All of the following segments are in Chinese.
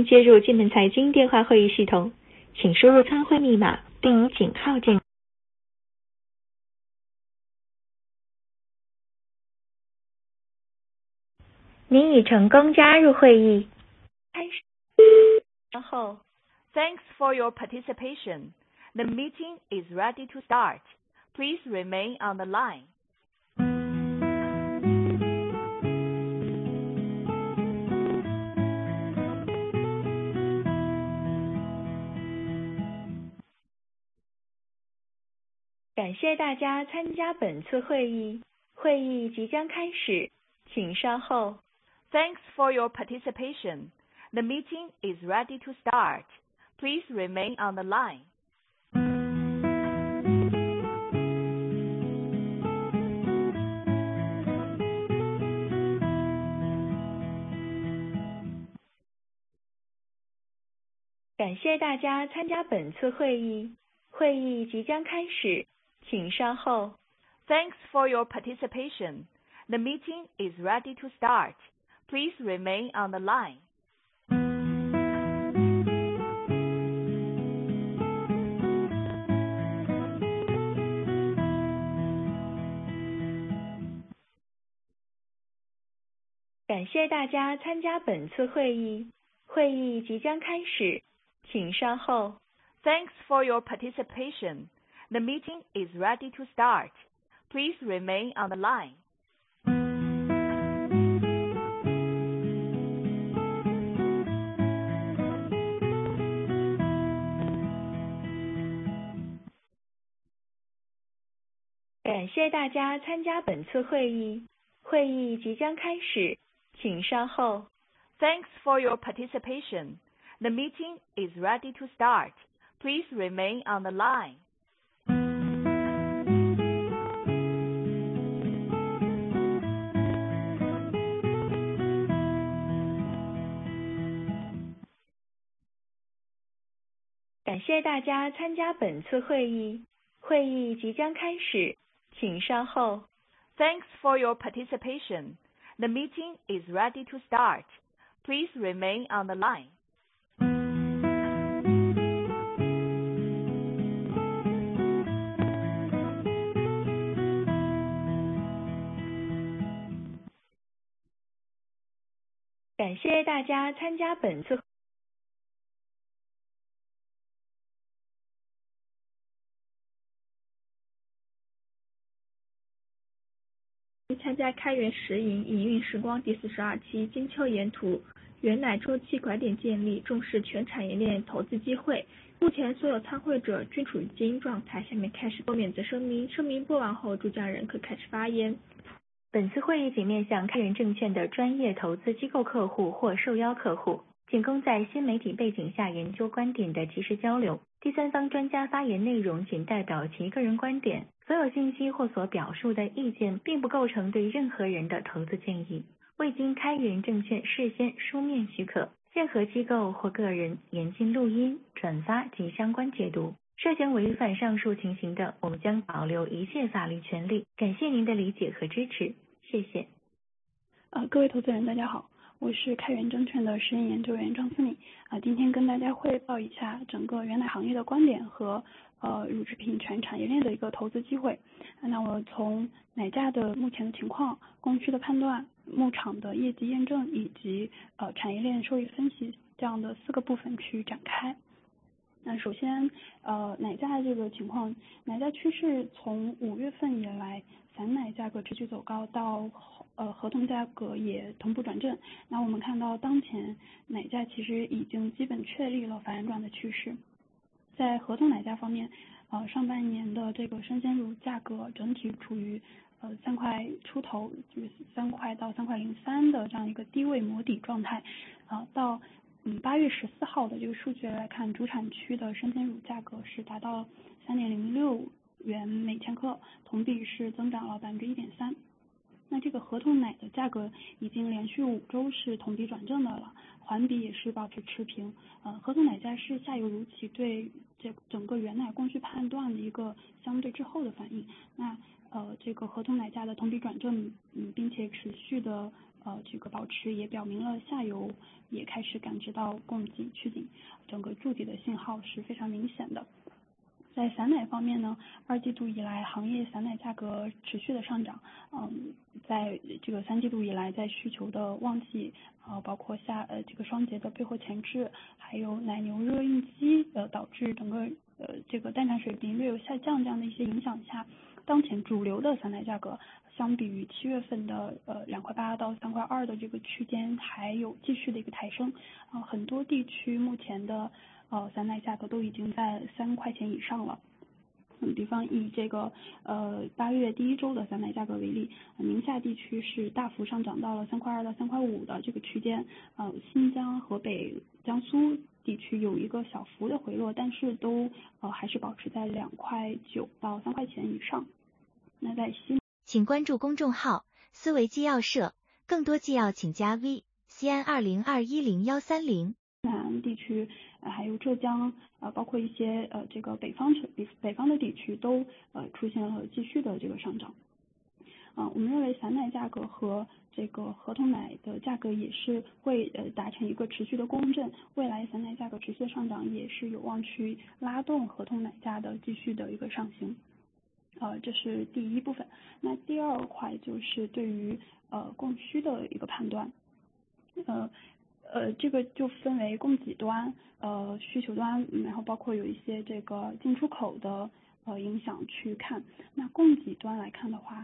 接入界面财经电话会议系统，请输入参会密码并以井号键。您已成功加入会议。开始。然后 Thanks for your participation. The meeting is ready to start. Please remain on the line. 感谢大家参加本次会议，会议即将开始，请稍后。 Thanks for your participation. The meeting is ready to start. Please remain on the line. 感谢大家参加本次会议，会议即将开始，请稍后。Thanks for your participation. The meeting is ready to start. Please remain on the line. 感谢大家参加本次会议，会议即将开始，请稍后。Thanks for your participation. The meeting is ready to start. Please remain on the line. 感谢大家参加本次会议，会议即将开始，请稍后。Thanks for your participation. The meeting is ready to start. Please remain on the line. 感谢大家参加本次会议，会议即将开始，请稍后。Thanks for your participation. The meeting is ready to start. Please remain on the line. 感谢大家参加本次参加开源实营运时光第42期金秋研图原奶周期拐点建立，重视全产业链投资机会。目前所有参会者均处于静音状态，下面开始播免责声明，声明播完后主讲人可开始发言。 本次会议仅面向开源证券的专业投资机构客户或受邀客户，仅供在新媒体背景下研究观点的及时交流。第三方专家发言内容仅代表其个人观点，所有信息或所表述的意见并不构成对任何人的投资建议。未经开源证券事先书面许可，任何机构或个人严禁录音、转发及相关解读。涉嫌违反上述情形的，我们将保留一切法律权利。感谢您的理解和支持，谢谢。 各位投资人大家好，我是开源证券的实验研究员张思敏今天跟大家汇报一下整个原奶行业的观点和乳制品全产业链的一个投资机会。那我从奶价的目前的情况、供需的判断、牧场的业绩验证以及产业链收益分析这样的4个部分去展开。那首先奶价这个情况，奶价趋势从5月份以来，散奶价格持续走高，到合同价格也同步转正。那我们看到当前奶价其实已经基本确立了反转的趋势。在合同奶价方面，上半年的这个生鲜乳价格整体处于3块出头，就是3块到3块03的这样一个低位磨底状态。到8月14号的这个数据来看，主产区的生鲜乳价格是达到3.06元每千克，同比是增长了1.3%。那这个合同奶的价格已经连续5周是同比转正的了，环比也是保持持平。合同奶价是下游乳企对这整个原奶供需判断的一个相对滞后的反应。那这个合同奶价的同比转正，并且持续的这个保持，也表明了下游也开始感知到供给趋紧，整个筑底的信号是非常明显的。在散奶方面呢，2季度以来行业散奶价格持续的上涨，在这个3季度以来，在需求的旺季，包括这个双节的备货前置，还有奶牛热应激，导致整个这个蛋产水平略有下降这样的一些影响下，当前主流的散奶价格相比于7月份的2.8到3.2的这个区间还有继续的一个抬升，很多地区目前的散奶价格都已经在3块钱以上了。比方以这个8月第1周的散奶价格为例，宁夏地区是大幅上涨到了3.2到3.5的这个区间，新疆、河北、江苏地区有一个小幅的回落，但是都还是保持在2.9到3块钱以上。那在请关注公众号思维纪要社，更多纪要请加 V CN20210130。 南地区还有浙江包括一些这个北方的地区都出现了继续的这个上涨。我们认为散奶价格和这个合同奶的价格也是会达成一个持续的共振，未来散奶价格持续的上涨也是有望去拉动合同奶价的继续的一个上行。这是第一部分。那第二块就是对于供需的一个判断。这个就分为供给端、需求端，然后包括有一些这个进出口的影响去看。那供给端来看的话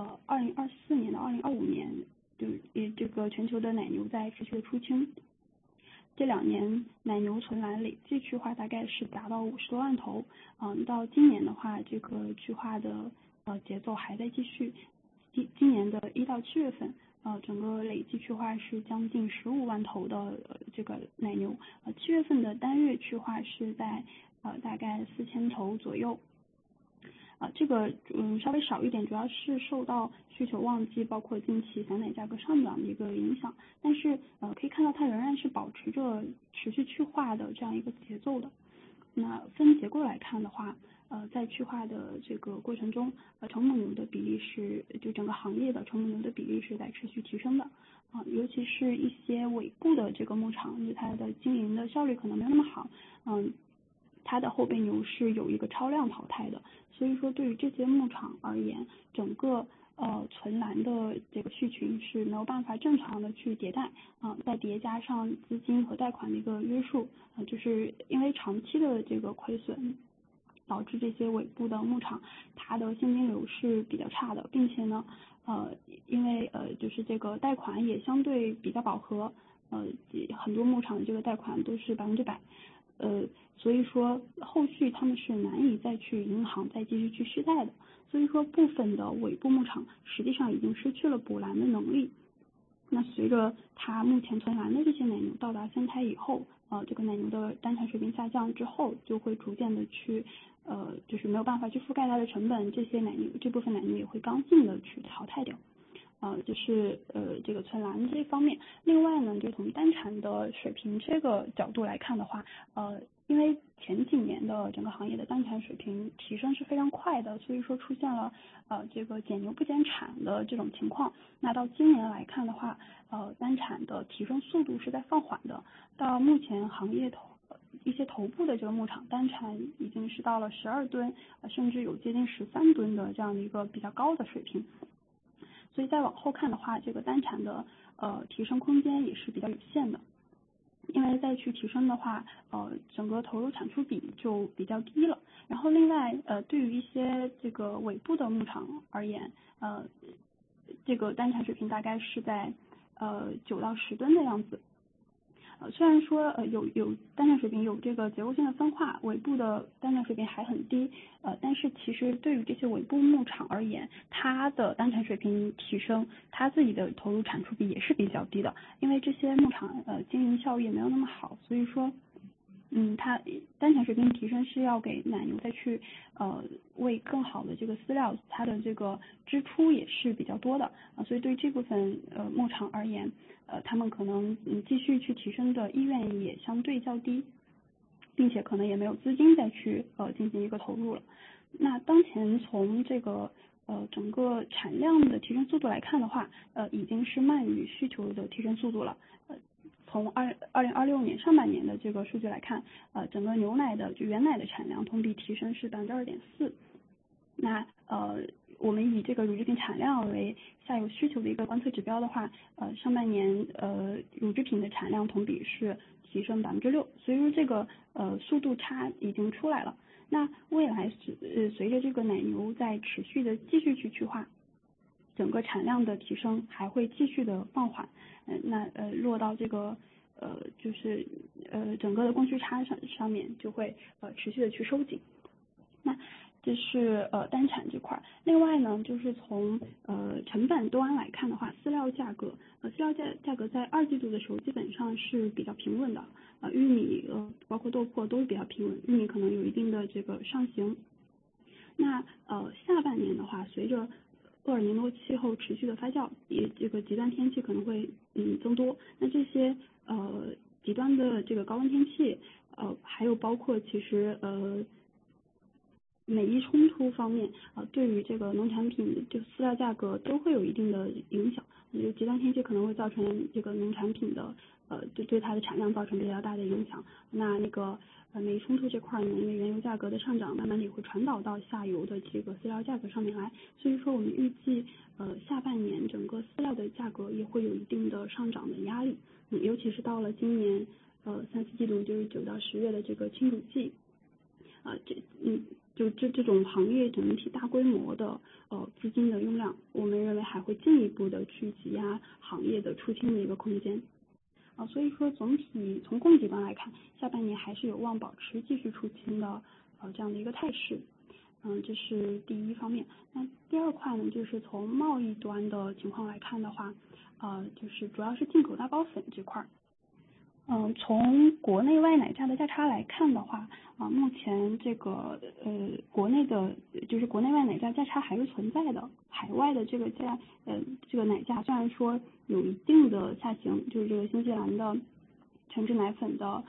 ，2024年到2025年，这个全球的奶牛在持续的出清。这2年奶牛存栏累计去化大概是达到50多万头，到今年的话，这个去化的节奏还在继续。今年的1到7月份。整个累计去化是将近15万头的这个奶牛，7月份的单月去化是在大概4000头左右，这个稍微少一点，主要是受到需求旺季包括近期散奶价格上涨的一个影响，但是可以看到它仍然是保持着持续去化的这样一个节奏的。那分结构来看的话，在去化的这个过程中，成母牛的比例就整个行业的成母牛的比例是在持续提升的，尤其是一些尾部的这个牧场，就它的经营的效率可能没有那么好，它的后备牛是有一个超量淘汰的，所以说对于这些牧场而言，整个存栏的这个续群是没有办法正常的去迭代，再叠加上资金和贷款的一个约束，就是因为长期的这个亏损，导致这些尾部的牧场它的现金流是比较差的，并且呢，因为就是这个贷款也相对比较饱和，很多牧场的这个贷款都是100%。所以说后续他们是难以再去银行再继续去续贷的，所以说部分的尾部牧场实际上已经失去了补栏的能力。那随着它目前存栏的这些奶牛到达3胎以后，这个奶牛的单产水平下降之后，就会逐渐的去就是没有办法去覆盖它的成本，这部分奶牛也会刚性的去淘汰掉。就是这个存栏这方面。另外呢，就从单产的水平这个角度来看的话，因为前几年的整个行业的单产水平提升是非常快的，所以说出现了这个减牛不减产的这种情况。那到今年来看的话，单产的提升速度是在放缓的。到目前行业一些头部的这个牧场单产已经是到了12吨，甚至有接近13吨的这样的一个比较高的水平。所以再往后看的话，这个单产的提升空间也是比较有限的，因为再去提升的话，整个投入产出比就比较低了。然后另外对于一些这个尾部的牧场而言，这个单产水平大概是在9到10吨的样子。虽然说有单产水平有这个结构性的分化，尾部的单产水平还很低，但是其实对于这些尾部牧场而言，它的单产水平提升，它自己的投入产出比也是比较低的，因为这些牧场经营效益也没有那么好，所以说它单产水平提升是要给奶牛再去喂更好的这个饲料，它的这个支出也是比较多的所以对这部分牧场而言，他们可能继续去提升的意愿也相对较低，并且可能也没有资金再去进行一个投入了。那当前从这个整个产量的提升速度来看的话，已经是慢于需求的提升速度了。从2026年上半年的这个数据来看，整个牛奶的就原奶的产量同比提升是2.4%。那我们以这个乳制品产量为下游需求的一个观测指标的话，上半年乳制品的产量同比是提升6%，所以说这个速度差已经出来了。那未来随着这个奶牛在持续的继续去化，整个产量的提升还会继续的放缓，落到这个就是整个的供需差上面就会持续的去收紧。那这是单产这块。另外呢，就是从成本端来看的话，饲料价格在二季度的时候基本上是比较平稳的，玉米包括豆粕都是比较平稳，玉米可能有一定的这个上行。那下半年的话，随着厄尔尼诺气候持续的发酵，也这个极端天气可能会增多。那这些极端的这个高温天气，还有包括其实美伊冲突方面对于这个农产品就饲料价格都会有一定的影响。就极端天气可能会造成这个农产品的对它的产量造成比较大的影响。那个美伊冲突这块呢，因为原油价格的上涨，慢慢也会传导到下游的这个饲料价格上面来。所以说我们预计下半年整个饲料的价格也会有一定的上涨的压力。尤其是到了今年3、4季度，就是9到10月的这个清乳季，这种行业整体大规模的资金的用量，我们认为还会进一步的去挤压行业的出清的一个空间。所以说总体从供给端来看，下半年还是有望保持继续出清的这样的一个态势。这是第一方面。那第二块呢，就是从贸易端的情况来看的话，就是主要是进口大包粉这块。从国内外奶价的价差来看的话，目前这个国内的就是国内外奶价价差还是存在的。海外的这个这个奶价虽然说有一定的下行，就是这个新西兰的全脂奶粉的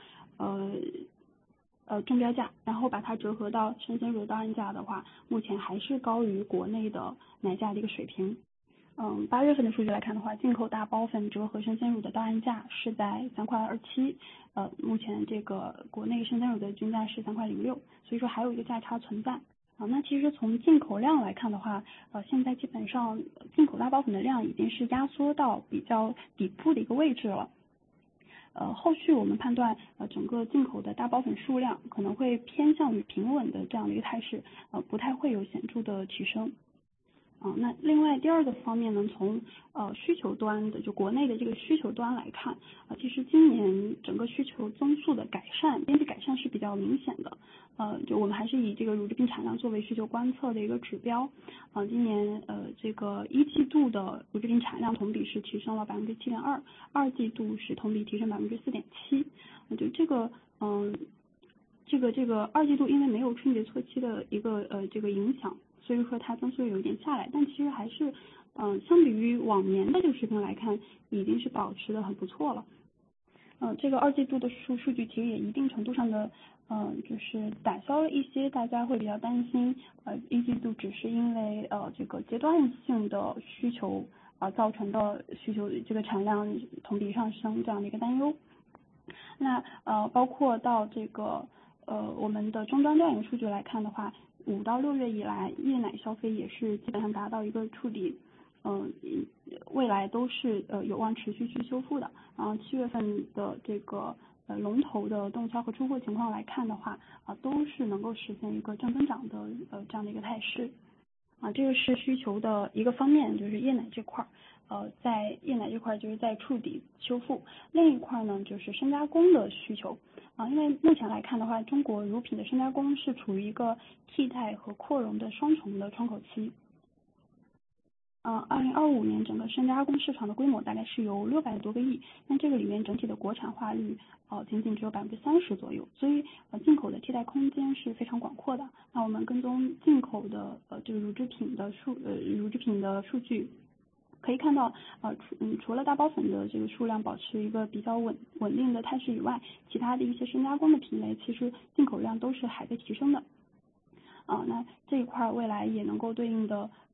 中标价，然后把它折合到生鲜乳到岸价的话，目前还是高于国内的奶价的一个水平。8月份的数据来看的话，进口大包粉折合生鲜乳的到岸价是在3.27块，目前这个国内生鲜乳的均价是3.06块，所以说还有一个价差存在。那其实从进口量来看的话，现在基本上进口大包粉的量已经是压缩到比较底部的一个位置了。后续我们判断，整个进口的大包粉数量可能会偏向于平稳的这样的一个态势，不太会有显著的提升。那另外第二个方面呢，从需求端的就国内的这个需求端来看，其实今年整个需求增速的边际改善是比较明显的。就我们还是以这个乳制品产量作为需求观测的一个指标。今年这个一季度的乳制品产量同比是提升了7.2%，二季度是同比提升4.7%。就这个这个二季度因为没有春节错期的一个这个影响，所以说它增速有一点下来，但其实还是相比于往年的这个水平来看，已经是保持的很不错了。这个二季度的数据其实也一定程度上的就是打消了一些大家会比较担心一季度只是因为这个阶段性的需求造成的需求这个产量同比上升这样的一个担忧。那包括到这个我们的终端调研数据来看的话，5到6月以来夜奶消费也是基本上达到一个触底，未来都是有望持续去修复的。然后7月份的这个龙头的动销和出货情况来看的话，都是能够实现一个正增长的这样的一个态势。这个是需求的一个方面，就是夜奶这块在夜奶这块就是在触底修复。另一块呢就是深加工的需求因为目前来看的话，中国乳品的深加工是处于一个替代和扩容的双重的窗口期。2025年整个深加工市场的规模大概是有600多个亿，但这个里面整体的国产化率仅仅只有30%左右，所以进口的替代空间是非常广阔的。那我们跟踪进口的这个乳制品的数据，可以看到除了大包粉的这个数量保持一个比较稳定的态势以外，其他的一些深加工的品类其实进口量都是还在提升的。那这一块未来也能够对应的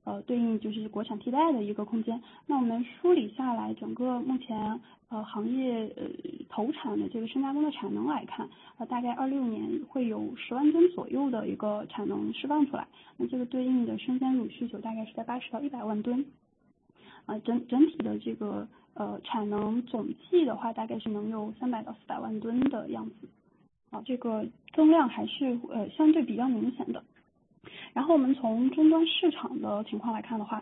对应就是国产替代的一个空间。那我们梳理下来，整个目前行业投产的这个深加工的产能来看，大概26年会有10万吨左右的一个产能释放出来。那这个对应的生鲜乳需求大概是在80到100万吨。整体的这个产能总计的话，大概是能有300到400万吨的样子。这个增量还是相对比较明显的。然后我们从终端市场的情况来看的话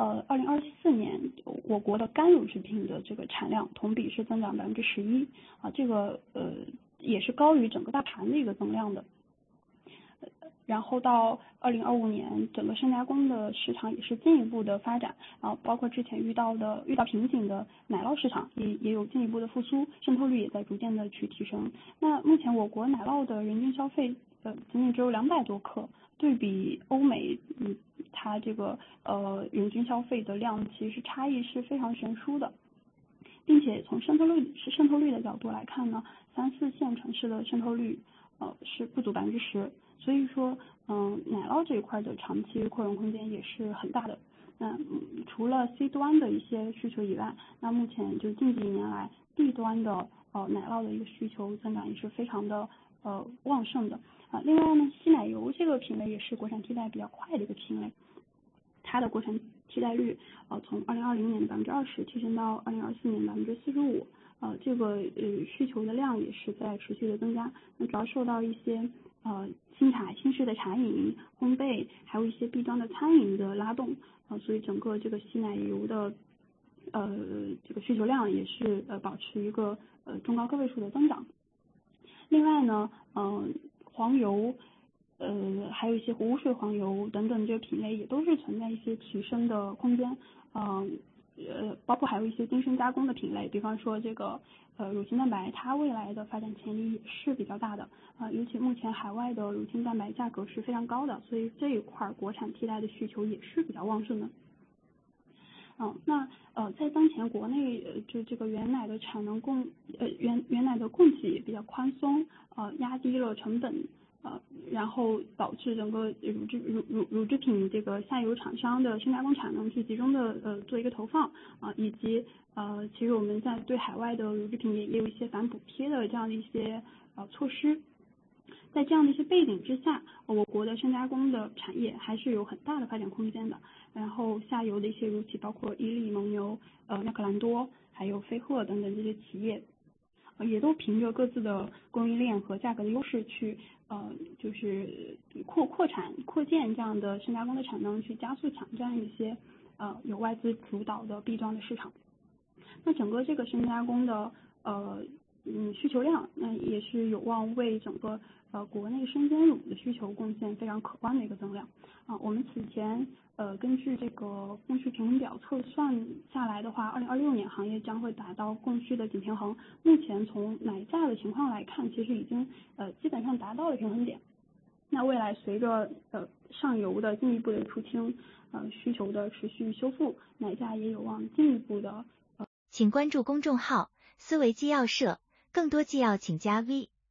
，2024年我国的干乳制品的这个产量同比是增长11%，这个也是高于整个大盘的一个增量的。然后到2025年，整个深加工的市场也是进一步的发展，包括之前遇到瓶颈的奶酪市场也有进一步的复苏，渗透率也在逐渐的去提升。那目前我国奶酪的人均消费仅仅只有200多克，对比欧美，它这个人均消费的量其实差异是非常悬殊的，并且从渗透率的角度来看呢，3、4线城市的渗透率是不足10%，所以说奶酪这一块的长期扩容空间也是很大的。那除了 C 端的一些需求以外，那目前就近几年来 B 端的奶酪的一个需求增长也是非常的旺盛的。另外呢，稀奶油这个品类也是国产替代比较快的一个品类，它的国产替代率从2020年的20%提升到2024年的45%，这个需求的量也是在持续的增加。那主要受到一些新式的茶饮、烘焙，还有一些 B 端的餐饮的拉动，所以整个这个稀奶油的这个需求量也是保持一个中高个位数的增长。另外呢，黄油还有一些无水黄油等等这个品类也都是存在一些提升的空间，包括还有一些精深加工的品类，比方说这个乳清蛋白，它未来的发展潜力也是比较大的，尤其目前海外的乳清蛋白价格是非常高的，所以这一块国产替代的需求也是比较旺盛的。那在当前国内就这个原奶的产能原奶的供给比较宽松，压低了成本，然后导致整个乳制品这个下游厂商的深加工产能去集中的做一个投放，以及其实我们在对海外的乳制品也有一些反补贴的这样的一些措施。在这样的一些背景之下，我国的深加工的产业还是有很大的发展空间的。然后下游的一些乳企，包括伊利、蒙牛、妙可蓝多，还有飞鹤等等这些企业，也都凭着各自的供应链和价格的优势去就是扩建这样的深加工的产能，去加速抢占一些有外资主导的 B 端的市场。那整个这个深加工的需求量，那也是有望为整个国内生鲜乳的需求贡献非常可观的一个增量。我们此前根据这个供需平衡表测算下来的话，2026年行业将会达到供需的紧平衡。目前从奶价的情况来看，其实已经基本上达到了平衡点。那未来随着上游的进一步的出清，需求的持续修复，奶价也有望进一步的。 请关注公众号思维纪要社，更多纪要请加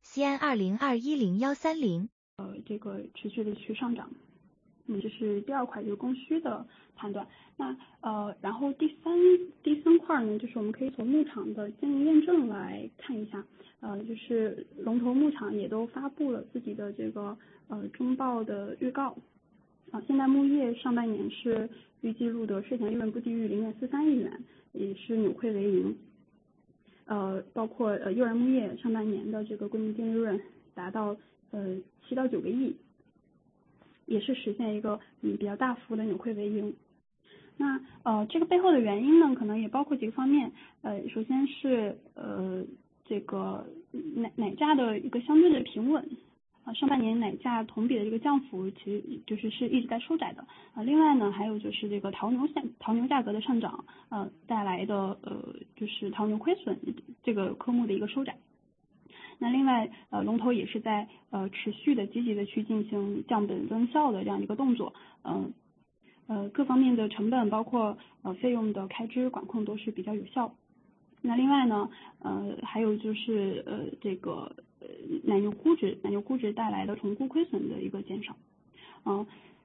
V CN20210130。 这个持续的去上涨。这是第二块，就是供需的判断。那然后第三块呢，就是我们可以从牧场的经营验证来看一下，就是龙头牧场也都发布了自己的这个中报的预告。现代牧业上半年是预计录得税前利润不低于0.43亿元，也是扭亏为盈。包括幼儿牧业上半年的这个归营净利润达到7到9个亿。也是实现一个比较大幅的扭亏为盈。那这个背后的原因呢，可能也包括几个方面。首先是这个奶价的一个相对的平稳。上半年奶价同比的这个降幅其实是一直在收窄的。另外呢，还有就是这个牦牛价格的上涨，带来的就是牦牛亏损这个科目的一个收窄。那另外龙头也是在持续的积极的去进行降本增效的这样一个动作，各方面的成本包括费用的开支管控都是比较有效。那另外呢还有就是这个奶牛估值带来的重估亏损的一个减少。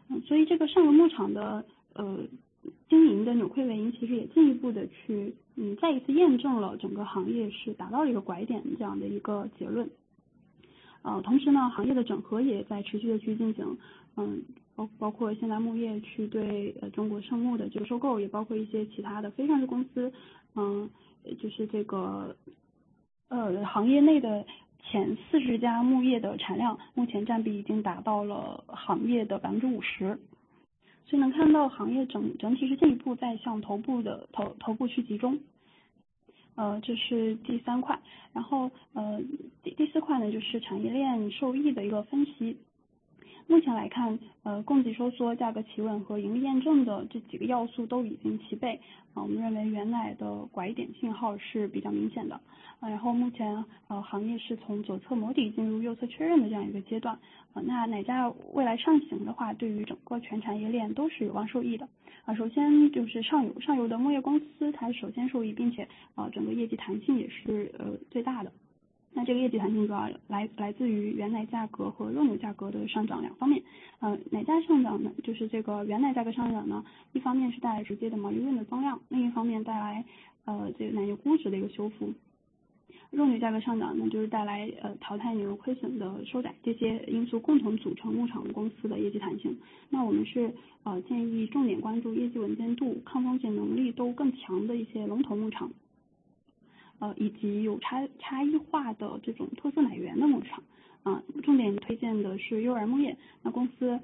所以这个上游牧场的经营的扭亏为盈，其实也进一步的去再一次验证了整个行业是达到了一个拐点这样的一个结论。同时呢，行业的整合也在持续的去进行，包括现代牧业去对中国圣牧的这个收购，也包括一些其他的非上市公司，就是这个行业内的前40家牧业的产量，目前占比已经达到了行业的50%，所以能看到行业整体是进一步在向头部去集中。这是第3块，然后第4块呢，就是产业链受益的一个分析。目前来看，供给收缩、价格企稳和盈利验证的这几个要素都已经齐备。我们认为原奶的拐点信号是比较明显的。然后目前行业是从左侧磨底进入右侧确认的这样一个阶段。那奶价未来上行的话，对于整个全产业链都是有望受益的。首先就是上游的牧业公司，它首先受益，并且整个业绩弹性也是最大的。那这个业绩弹性主要来自于原奶价格和肉牛价格的上涨2方面。奶价上涨呢，就是这个原奶价格上涨呢，一方面是带来直接的毛利润的增量，另一方面带来这个奶牛估值的一个修复。肉牛价格上涨呢，就是带来淘汰牛肉亏损的收窄，这些因素共同组成牧场公司的业绩弹性。那我们是建议重点关注业绩稳健度、抗风险能力都更强的一些龙头牧场。以及有差异化的这种特色奶源的牧场，重点推荐的是幼儿牧业。那公司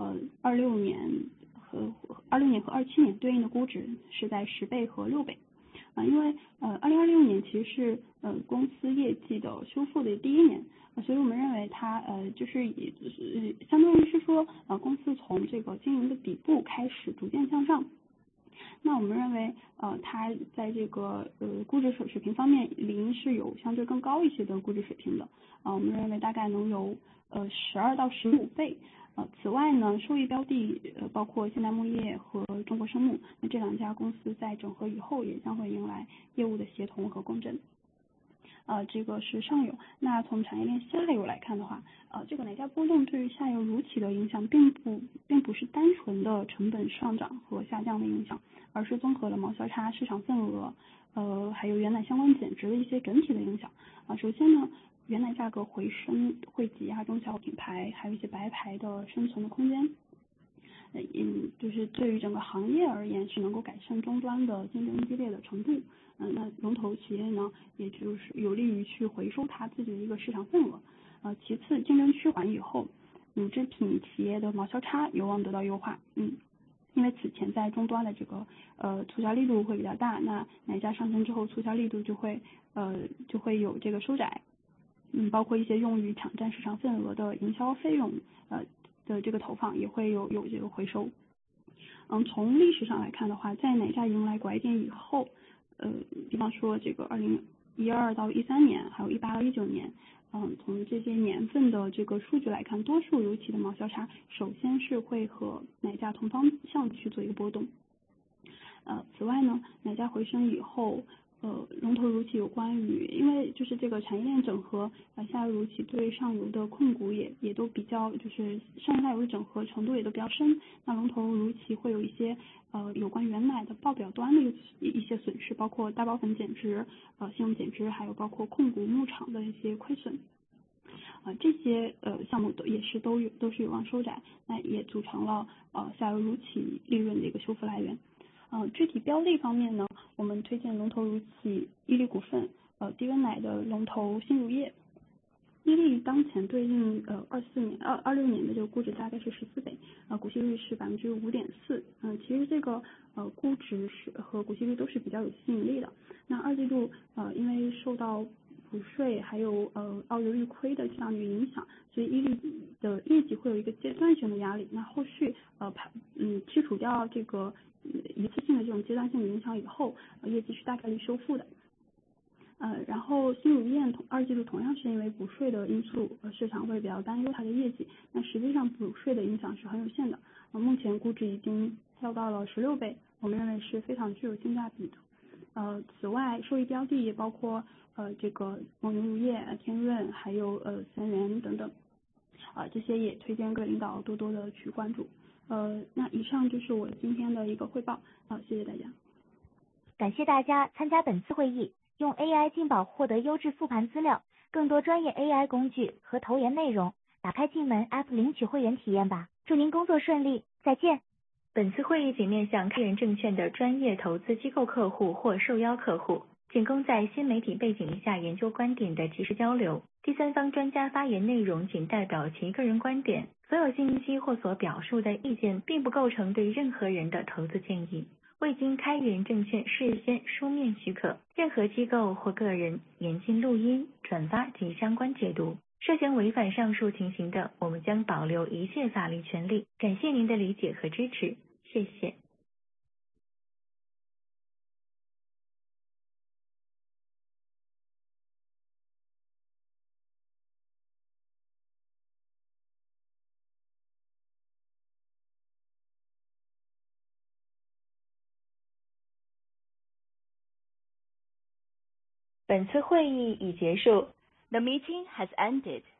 26年和27年对应的估值是在10倍和6倍。因为2026年其实是公司业绩的修复的第1年，所以我们认为它就是相当于是说公司从这个经营的底部开始逐渐向上。那我们认为它在这个估值水平方面，理应是有相对更高一些的估值水平的。我们认为大概能有12到15倍。此外呢，受益标的包括现代牧业和中国生牧，那这2家公司在整合以后也将会迎来业务的协同和共振。这个是上游。那从产业链下游来看的话，这个奶价波动对于下游乳企的影响并不是单纯的成本上涨和下降的影响，而是综合了毛销差、市场份额，还有原奶相关减值的一些整体的影响。首先呢，原奶价格回升会挤压中小品牌，还有一些白牌的生存的空间。就是对于整个行业而言，是能够改善终端的竞争激烈的程度。那龙头企业呢，也就是有利于去回收它自己的一个市场份额。其次，竞争趋缓以后，乳制品企业的毛销差有望得到优化。因为此前在终端的这个促销力度会比较大，那奶价上升之后，促销力度就会有这个收窄。包括一些用于抢占市场份额的营销费用的这个投放也会有这个回收。从历史上来看的话，在奶价迎来拐点以后，比方说这个2012到13年，还有18到19年，从这些年份的这个数据来看，多数乳企的毛销差首先是会和奶价同方向去做一个波动。此外呢，奶价回升以后，龙头乳企有关于，因为就是这个产业链整合，下游乳企对上游的控股也都比较，就是上下游的整合程度也都比较深。那龙头乳企会有一些有关原奶的报表端的一些损失，包括大包粉减值、信用减值，还有包括控股牧场的一些亏损。这些项目都是有望收窄，那也组成了下游乳企利润的一个修复来源。具体标的方面呢，我们推荐龙头乳企伊利股份，低温奶的龙头新乳业。伊利当前对应26年的这个估值大概是14倍，股息率是5.4%。其实这个估值和股息率都是比较有吸引力的。那2季度因为受到补税还有澳油预亏的这样的一个影响，所以伊利的业绩会有一个阶段性的压力。那后续去除掉这个一次性的这种阶段性的影响以后，业绩是大概率修复的。然后新乳业2季度同样是因为补税的因素，市场会比较担忧它的业绩。那实际上补税的影响是很有限的。目前估值已经跳到了16倍，我们认为是非常具有性价比的。此外，受益标的也包括这个蒙牛乳业、天润，还有森源等等。这些也推荐各位领导多多的去关注。 那以上就是我今天的一个汇报，好，谢谢大家。 感谢大家参加本次会议，用 AI 进宝获得优质复盘资料，更多专业 AI 工具和投研内容，打开进门 App 领取会员体验吧。祝您工作顺利，再见。 本次会议仅面向开源证券的专业投资机构客户或受邀客户，仅供在新媒体背景下研究观点的即时交流。第三方专家发言内容仅代表其个人观点，所有信息或所表述的意见并不构成对任何人的投资建议。未经开源证券事先书面许可，任何机构或个人严禁录音、转发及相关解读。涉嫌违反上述情形的，我们将保留一切法律权利。感谢您的理解和支持，谢谢。本次会议已结束。 The meeting has ended.